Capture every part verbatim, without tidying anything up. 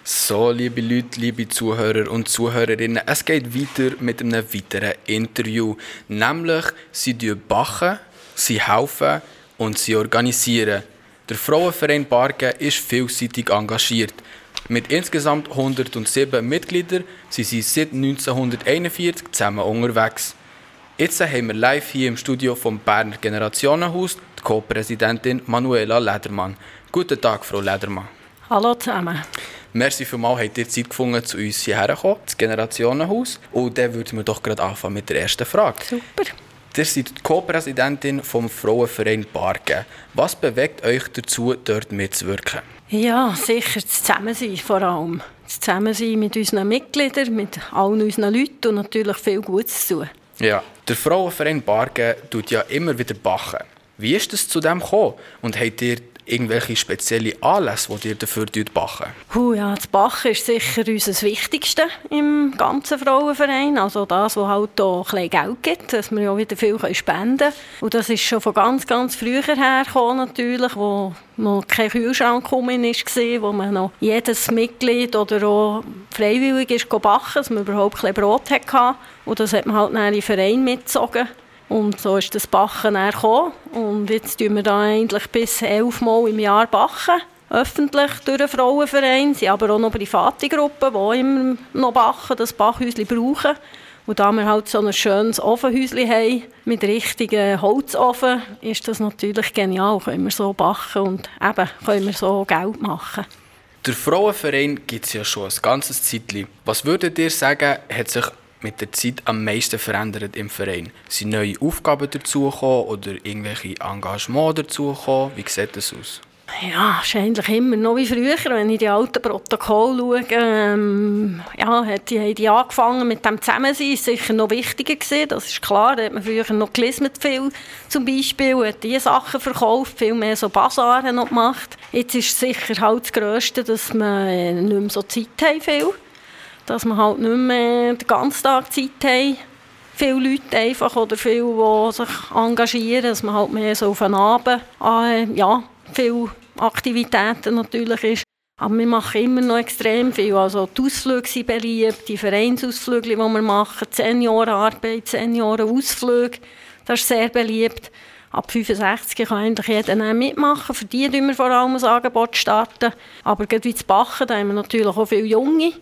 So, liebe Leute, liebe Zuhörer und Zuhörerinnen, es geht weiter mit einem weiteren Interview. Nämlich, sie backen, sie helfen und sie organisieren. Der Frauenverein Bargen ist vielseitig engagiert. Mit insgesamt hundertsieben Mitgliedern sind sie seit neunzehnhunderteinundvierzig zusammen unterwegs. Jetzt haben wir live hier im Studio vom Berner Generationenhaus die Co-Präsidentin Manuela Ledermann. Guten Tag, Frau Ledermann. Hallo zusammen. Merci vielmals, habt ihr Zeit gefunden, zu uns hierher zu kommen, das Generationenhaus. Und dann würden wir doch gerade anfangen mit der ersten Frage. Super. Ihr seid die Co-Präsidentin vom Frauenverein Bargen. Was bewegt euch dazu, dort mitzuwirken? Ja, sicher das Zusammensein vor allem. Das Zusammensein mit unseren Mitgliedern, mit allen unseren Leuten und natürlich viel Gutes zu tun. Ja, der Frauenverein Bargen tut ja immer wieder backen. Wie ist es zu dem gekommen? Und habt ihr irgendwelche spezielle Anlässe, die ihr dafür backen? Uh, ja, das Bachen ist sicher unser Wichtigste im ganzen Frauenverein. Also das, was halt auch ein bisschen Geld gibt, dass wir ja wieder viel spenden können. Und das ist schon von ganz, ganz früher her gekommen, natürlich, wo noch kein Kühlschrank gekommen war, wo man noch jedes Mitglied oder auch freiwillig ist backen, dass man überhaupt ein bisschen Brot hatte. Und das hat man halt dann in den Verein mitgezogen. Und so ist das Backen dann gekommen. Und jetzt backen wir da eigentlich bis elfmal im Jahr backen, öffentlich durch den Frauenverein. Es sind aber auch noch private Gruppen, die immer noch backen, das Backhäuschen brauchen. Und da wir halt so ein schönes Ofenhäuschen haben, mit richtigen Holzofen, ist das natürlich genial. Können wir so backen und eben können wir so Geld machen. Der Frauenverein gibt es ja schon ein ganzes Zeitchen. Was würdet ihr sagen, hat sich mit der Zeit am meisten verändert im Verein? Sind neue Aufgaben dazugekommen oder irgendwelche Engagements dazugekommen? Wie sieht das aus? Ja, es ist eigentlich immer noch wie früher, wenn ich die alten Protokolle schaue. Ähm, ja, hat die, haben die angefangen mit dem Zusammensein, ist sicher noch wichtiger gewesen, das ist klar. Da hat man früher noch gelismet viel, zum Beispiel, hat diese Sachen verkauft, viel mehr so Basare noch gemacht. Jetzt ist sicher halt das Grösste, dass wir nicht mehr so Zeit haben, viel. Dass wir halt nicht mehr den ganzen Tag Zeit haben. Viele Leute einfach oder viele, die sich engagieren, dass man halt mehr so auf den Abend, äh, ja, viele Aktivitäten natürlich ist. Aber wir machen immer noch extrem viel. Also die Ausflüge sind beliebt, die Vereinsausflüge, die wir machen, die Seniorenarbeit, Seniorenausflüge, das ist sehr beliebt. Ab fünfundsechzig kann eigentlich jeder mitmachen. Für die starten wir vor allem ein Angebot. Starten. Aber gerade wie zu Bachen, da haben wir natürlich auch viele Junge,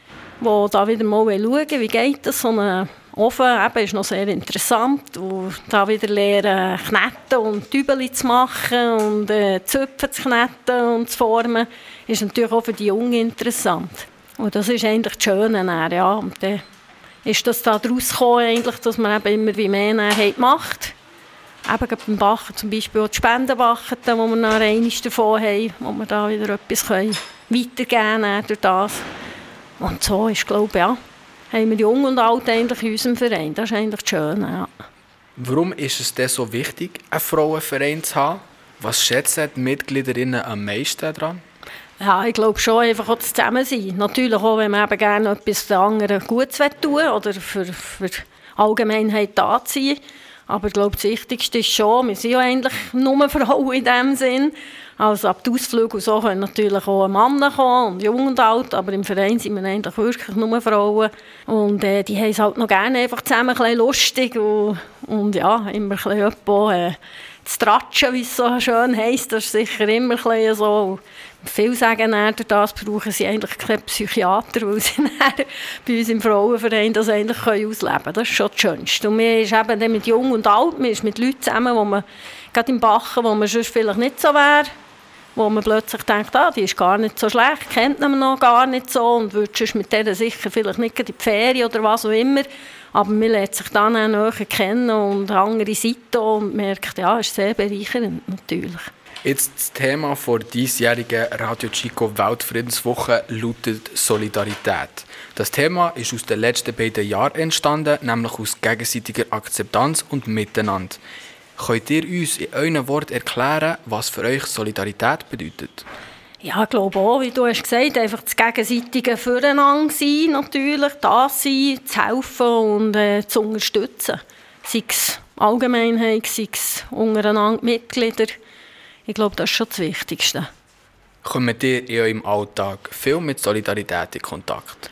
die da wieder mal schauen, wie geht das. So ein Ofen eben, ist noch sehr interessant. Und da wieder lernen, kneten und Dübeli zu machen und äh, Zöpfe zu kneten und zu formen, ist natürlich auch für die Jungen interessant. Und das ist eigentlich das Schöne. Dann, ja. Und dann ist das da daraus gekommen, eigentlich, dass man eben immer wie mehr macht. Eben beim Bachen zum Beispiel auch die Spendenbachen, wo wir noch einiges davon haben, wo wir da wieder etwas weitergeben können durch das. Und so ist, glaube ich, ja, haben wir Jung und Alt eigentlich in unserem Verein. Das ist eigentlich das Schöne, ja. Warum ist es denn so wichtig, einen Frauenverein zu haben? Was schätzen die Mitgliederinnen am meisten daran? Ja, ich glaube schon einfach auch das Zusammensein. Natürlich auch, wenn man eben gerne etwas den anderen Gutes tun will oder für, für die Allgemeinheit da sein. Aber ich glaube, das Wichtigste ist schon, wir sind ja eigentlich nur Frauen in diesem Sinn. Also ab den Ausflügen und so können natürlich auch Männer kommen, und jung und alt, aber im Verein sind wir eigentlich wirklich nur Frauen. Und äh, die haben es halt noch gerne einfach zusammen ein bisschen lustig und, und ja, immer ein bisschen etwas, äh, zu tratschen, wie es so schön heisst, das ist sicher immer ein bisschen so. Viele sagen dann, durch das brauchen sie eigentlich keinen Psychiater, weil sie bei uns im Frauenverein das eigentlich ausleben können. Das ist schon das Schönste. Und man ist eben dann mit Jung und Alt, man ist mit Leuten zusammen, wo man, gerade im Bachen, wo man sonst vielleicht nicht so wäre, wo man plötzlich denkt, ah, die ist gar nicht so schlecht, kennt man noch gar nicht so und würde sonst mit denen sicher vielleicht nicht in die Ferien oder was auch immer. Aber man lernt sich dann auch näher kennen und andere Seiten und merkt, ja, es ist sehr bereichernd natürlich. Jetzt das Thema der diesjährigen Radio Chico Weltfriedenswoche lautet Solidarität. Das Thema ist aus den letzten beiden Jahren entstanden, nämlich aus gegenseitiger Akzeptanz und Miteinander. Könnt ihr uns in euren Worten erklären, was für euch Solidarität bedeutet? Ja, ich glaube auch, wie du hast gesagt, einfach das gegenseitige Füreinander sein, natürlich, das sein, zu helfen und äh, zu unterstützen. Sei es Allgemeinheit, sei es untereinander Mitglieder. Ich glaube, das ist schon das Wichtigste. Kommt ihr in eurem Alltag viel mit Solidarität in Kontakt?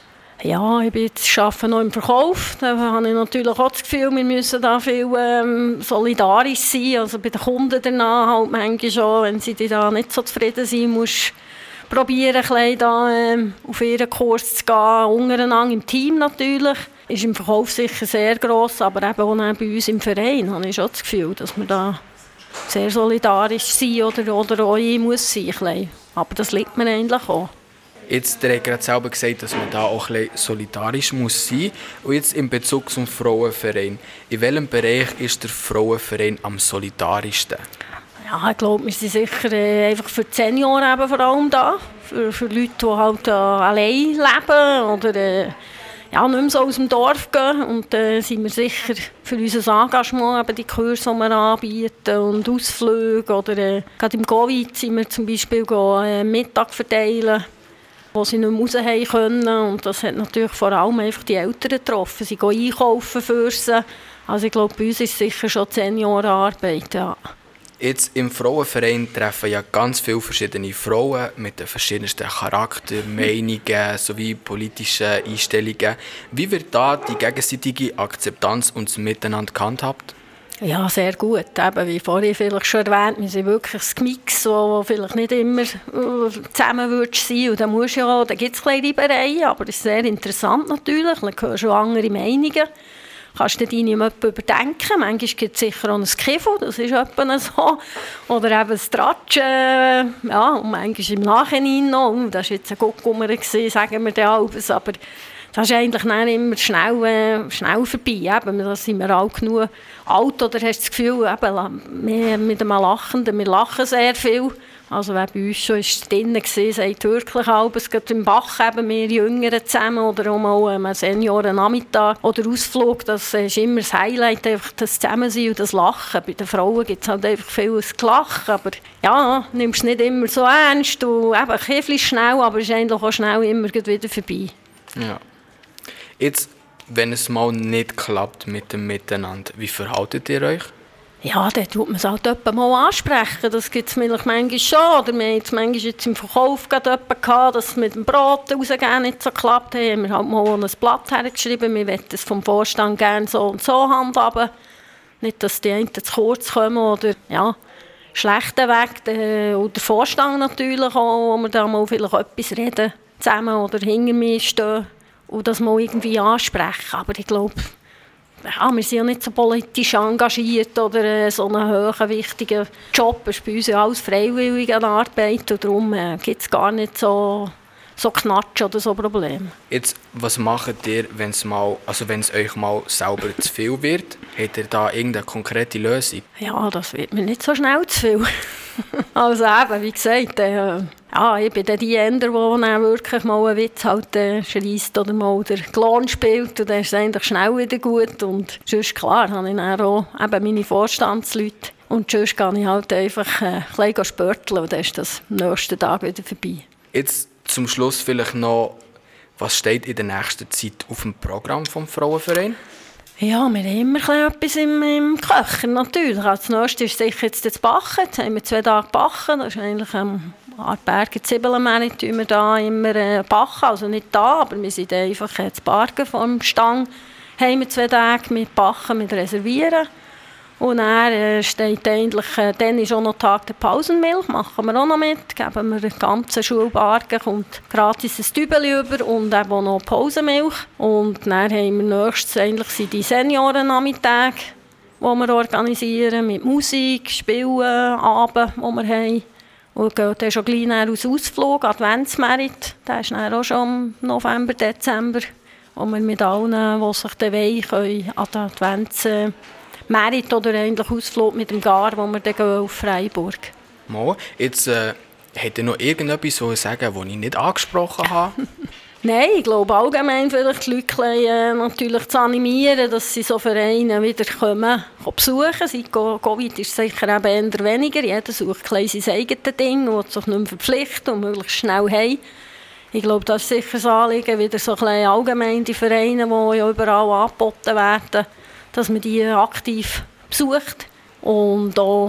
Ja, ich bin jetzt, arbeite noch im Verkauf. Da habe ich natürlich auch das Gefühl, wir müssen da viel ähm, solidarisch sein. Also bei den Kunden danach halt manchmal schon, wenn sie da nicht so zufrieden sind, musst du probieren, ein bisschen da, ähm, auf ihren Kurs zu gehen, untereinander im Team natürlich. Ist im Verkauf sicher sehr gross, aber eben auch bei uns im Verein habe ich schon das Gefühl, dass wir da sehr solidarisch sind oder, oder auch ich muss sein. Bisschen. Aber das liegt mir eigentlich auch. Jetzt hat gerade selber gesagt, dass man da auch ein bisschen solidarisch muss sein muss. Und jetzt in Bezug zum Frauenverein. In welchem Bereich ist der Frauenverein am solidarischsten? Ja, ich glaube, wir sind sicher äh, einfach für die Senioren eben vor allem da. Für, für Leute, die halt äh, allein leben oder äh, ja, nicht mehr so aus dem Dorf gehen. Und äh, sind wir sicher für unser Engagement, eben die Kurse, die wir anbieten und Ausflüge. Oder äh, gerade im Covid sind wir zum Beispiel go, äh, Mittag verteilen, wo sie nicht mehr raus haben können. Und das hat natürlich vor allem einfach die Eltern getroffen. Sie gehen einkaufen für sie. Also ich glaube, bei uns ist es sicher schon die Seniorenarbeit. Ja. Jetzt im Frauenverein treffen ja ganz viele verschiedene Frauen mit den verschiedensten Charakter, Meinungen sowie politischen Einstellungen. Wie wird da die gegenseitige Akzeptanz und das Miteinander gehandhabt? Ja, sehr gut. Eben, wie vorhin vielleicht schon erwähnt, wir sind wirklich ein Mix, wo vielleicht nicht immer zusammen wird sein. Und da musst du ja, da gibt es kleine Reibereien, aber das ist sehr interessant natürlich. Dann hörst du andere Meinungen. Kannst du deine jemanden überdenken. Manchmal gibt es sicher auch ein Kiffel, das ist etwa so. Oder eben ein Tratschen. Ja, und manchmal im Nachhinein noch. Oh, das war jetzt ein Guckummer, sagen wir dann alles. Aber das ist eigentlich nicht immer schnell, äh, schnell vorbei. Eben, da sind wir auch genug alt. Oder hast du das Gefühl, eben, wir mit einem Lachenden, wir lachen sehr viel. Also wer bei uns schon drin war, sagt wirklich auch, es geht im Bach eben wir Jüngere zusammen oder auch mal einen Seniorennachmittag oder Ausflug. Das ist immer das Highlight, einfach das Zusammensein und das Lachen. Bei den Frauen gibt es halt einfach vieles Gelachen, aber ja, nimmst es nicht immer so ernst. Du, eben, ein bisschen schnell, aber es ist eigentlich auch schnell immer wieder vorbei. Ja. Jetzt, wenn es mal nicht klappt mit dem Miteinander, wie verhaltet ihr euch? Ja, dann tut man es halt jemanden mal ansprechen. Das gibt es manchmal schon. Oder wir haben jetzt manchmal jetzt im Verkauf gehabt, dass es mit dem Brot rausgehen nicht so geklappt hat. Haben wir halt mal ein Blatt hergeschrieben. Wir wollen es vom Vorstand gerne so und so handhaben. Nicht, dass die einen zu kurz kommen oder ja, schlechten Weg. Und der Vorstand natürlich auch, wo wir da mal vielleicht etwas reden zusammen oder hinter mir stehen und das mal irgendwie ansprechen. Aber ich glaube, ja, wir sind ja nicht so politisch engagiert oder äh, so einen hohen, wichtigen Job. Es ist bei uns ja alles freiwillige Arbeit und darum äh, gibt es gar nicht so, so Knatsch oder so Probleme. Jetzt, was macht ihr, wenn es mal, also wenn es euch mal selber zu viel wird? Habt ihr da irgendeine konkrete Lösung? Ja, das wird mir nicht so schnell zu viel. Also eben, wie gesagt, äh, ja, ich bin die Ender, die dann wirklich mal einen Witz halt, äh, schreisst oder mal den Klon spielt und dann ist es eigentlich schnell wieder gut. Und sonst, klar, habe ich dann auch eben meine Vorstandsleute. Und sonst gehe ich halt einfach äh, ein bisschen spörteln und dann ist das am nächsten Tag wieder vorbei. Jetzt zum Schluss vielleicht noch, was steht in der nächsten Zeit auf dem Programm des Frauenvereins? Ja, wir haben immer etwas im, im Köcher, natürlich. Als nächstes ist sicher jetzt das Bachen. Jetzt haben wir zwei Tage Bachen. Das ist eigentlich am Artberger Zwiebelnmarkt, tun wir da immer äh, bachen. Also nicht da, aber wir sind einfach äh, zu Bargen vom Stang. Haben wir zwei Tage mit Bachen, mit Reservieren. Und dann äh, steht eigentlich, äh, dann ist auch noch Tag der Pausenmilch, machen wir auch noch mit. Geben wir der ganzen Schulbargen, kommt gratis ein Tübeli über und eben auch noch Pausenmilch. Und dann haben wir nächstes eigentlich sind die Seniorennachmittage, die wir organisieren, mit Musik, Spielen, Abend, die wir haben. Und gehen dann schon gleich aus Ausflug, Adventsmerit, der ist dann auch schon im November, Dezember, wo wir mit allen, die sich dann wollen, können an den Advents äh, Merit oder eigentlich Ausflug mit dem Gar, wo wir dann gehen auf Freiburg. Mal, jetzt äh, hat ihr noch irgendetwas zu sagen, das ich nicht angesprochen habe? Nein, ich glaube allgemein vielleicht die Leute äh, natürlich zu animieren, dass sie so Vereine wieder kommen, besuchen. Seit Covid ist es sicher eben eher weniger. Jeder sucht ein sein eigenes Ding und will sich nicht mehr verpflichten und möglichst schnell heim. Ich glaube, das ist sicher das Anliegen, wieder so ein allgemein die Vereine, die ja überall angeboten werden, dass man die aktiv besucht und auch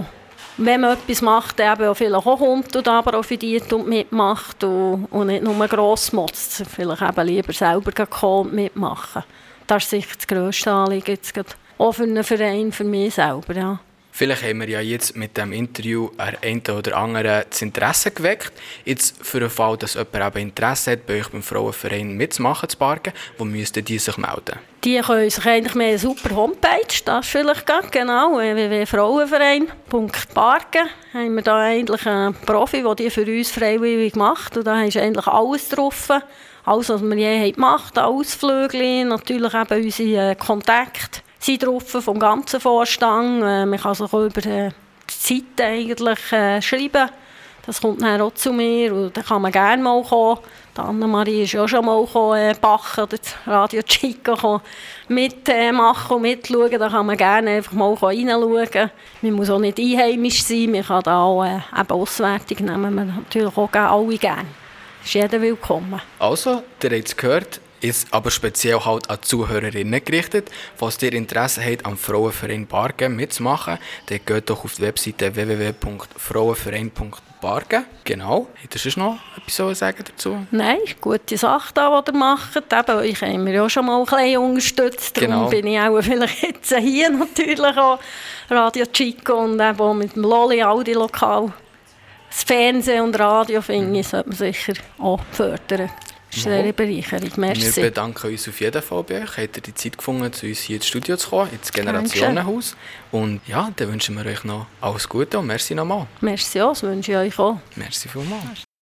wenn man etwas macht, der eben auch vielleicht auch kommt und da profitiert und mitmacht und, und nicht nur gross motzt. Vielleicht eben lieber selber kommen und mitmachen. Das ist sicher das grösste Anliegen, jetzt auch für einen Verein, für mich selber. Ja. Vielleicht haben wir ja jetzt mit diesem Interview einen oder anderen das Interesse geweckt. Jetzt für den Fall, dass jemand eben Interesse hat, bei euch beim Frauenverein mitzumachen, zu parken, wo müssten die sich melden? Die können sich eigentlich mehr eine super Homepage, das vielleicht gerade, genau, w w w punkt frauenverein punkt parken. Haben wir da eigentlich einen Profi, der die für uns freiwillig macht. Und da ist eigentlich alles drauf. Alles, was wir je gemacht haben, Ausflüge, natürlich eben unsere Kontakte sind drauf vom ganzen Vorstand. Man kann sich auch über die Zeit eigentlich äh, schreiben. Das kommt dann auch zu mir und da kann man gerne mal kommen. Die Annemarie ist ja auch schon mal gekommen, äh, backen oder das Radio Chico mitmachen äh, und mitschauen. Da kann man gerne einfach mal reinschauen. Man muss auch nicht einheimisch sein, man kann da auch äh, eben Auswertung nehmen. Wir natürlich auch alle gerne. Ist jeder willkommen. Also, ihr habt es gehört, ist aber speziell halt an Zuhörerinnen gerichtet. Falls ihr Interesse habt, am Frauenverein Parken mitzumachen, dann geht doch auf die Webseite w w w punkt frauenverein punkt parken. Genau. Hättest du noch etwas sagen dazu? Nein, gute Sache, da, die ihr macht. Eben, euch haben wir ja schon mal ein bisschen unterstützt. Darum genau. bin ich auch vielleicht jetzt hier natürlich auch Radio Chico und eben auch mit dem Loli, all die Lokal. Das Fernsehen und Radio, finde ich, sollte man sicher auch fördern. Das ist eine Bereicherung. Merci. Wir bedanken uns auf jeden Fall bei euch. Habt ihr die Zeit gefunden, zu uns hier ins Studio zu kommen, ins Generationenhaus. Und ja, dann wünschen wir euch noch alles Gute und merci nochmal. Merci auch, das wünsche ich euch auch. Merci vielmals.